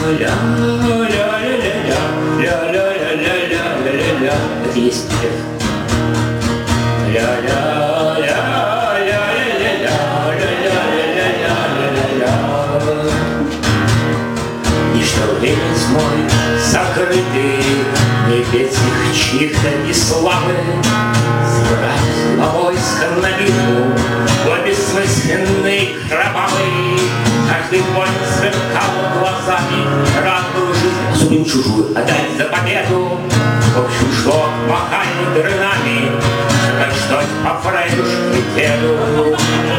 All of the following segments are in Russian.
Это есть припев. И что весь мой закрытый, не петь их чьих-то и славы, сбрать на войско на битву, в бессмысленный кровавый. Каждый воин сверкал глазами, рад был жизнь, осудим чужую, отдать за победу. В общем, что махают рынами, как что по Фрейдушке деду.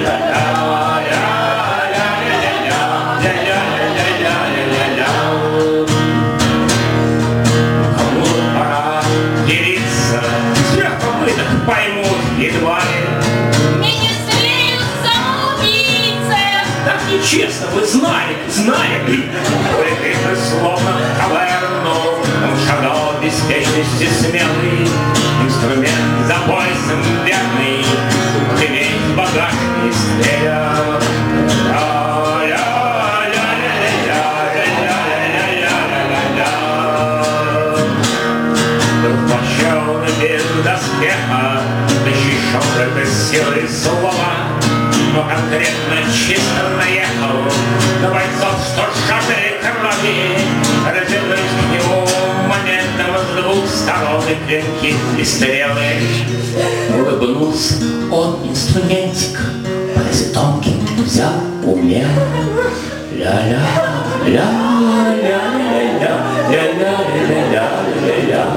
Кому пора делиться, всех попыток поймут едва ли. Министрию самоубийцы! Так нечестно, вы знали, только это словно каверну. Он шагал в беспечности смелый, инструмент за поясом верный, вот и весь багаж не стрелял. Воплощен без доспеха, защищен только силой слова, но конкретно чисто наехал на бойцов, что жаждали крови. Развернулись к нему моментом с двух сторон и клинки и стрелы. Улыбнулся он инструментик, пальцы тонкие взял, умел. Ля-ля, ля-ля, ля-ля, ля-ля-ля-ля-ля-ля.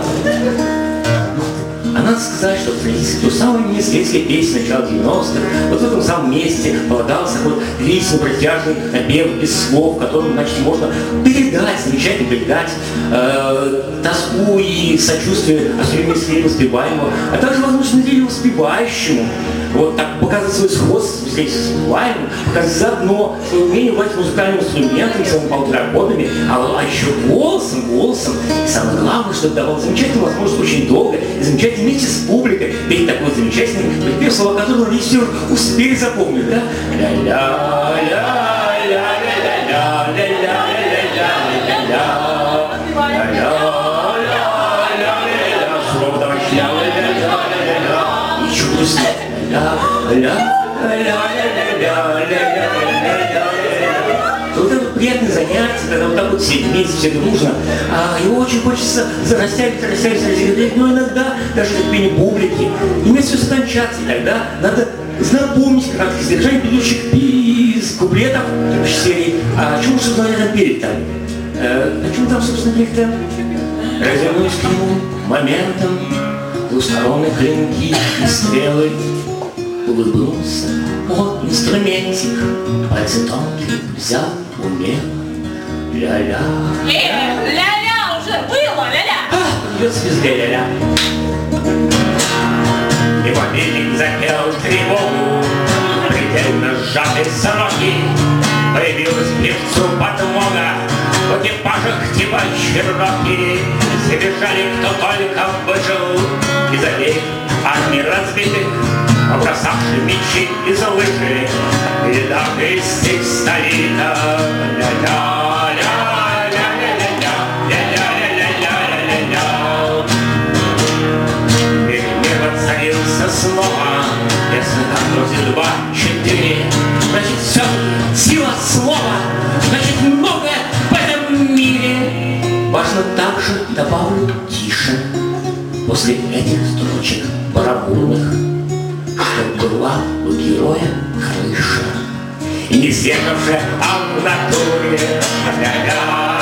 А надо сказать, что в ту самую немецкой песни начала 90-х, вот в этом самом месте полагался вот весь протяжный напев без слов, которым, значит, можно передать, замечательно передать тоску и сочувствие особенно воспеваемого, а также, возможно, или воспевающему. Вот так показывать свой сходство с воспеваемым, показывать заодно свое умение владеть музыкальным инструментом, своими полуторагодами, а еще голосом. И самое главное, что это давало замечательную возможность очень долго и замечательно вместе с публикой петь такой замечательный припев, слова которого режиссер успели запомнить, да? Слово давай и чувствуй. Вот это приятное занятие, когда вот так вот все вместе, все дружно. Его очень хочется растягивать, но иногда даже в пении публики имеет все скончаться. И тогда надо напомнить краткое содержание предыдущих куплетов предыдущей серии. А о чем, собственно, я там перед там? О чем там, собственно, перед-то? Развернулись к нему моментом двусторонние клинки и стрелы. Улыбнулся он инструментик, пальцы тонкие взял, умел. Ля-ля. Ля-ля уже было, ля-ля. Придется без ля-ля. И мобильник запел тревогу, предельно сжатые сроки. Появилась певцу подмога, в экипажах типа Черноки. Все бежали, кто только выжил, из обеих армий разбитых, побросавши мечи из лыжи, передав из стих столита. Мир воцарился снова, если так два, 4. Значит, все-таки сила слова, значит, многое в этом мире. Важно также, добавлю тише, после этих строчек барабульных, чтоб была у героя крыша, и не съехавшая, а в натуре.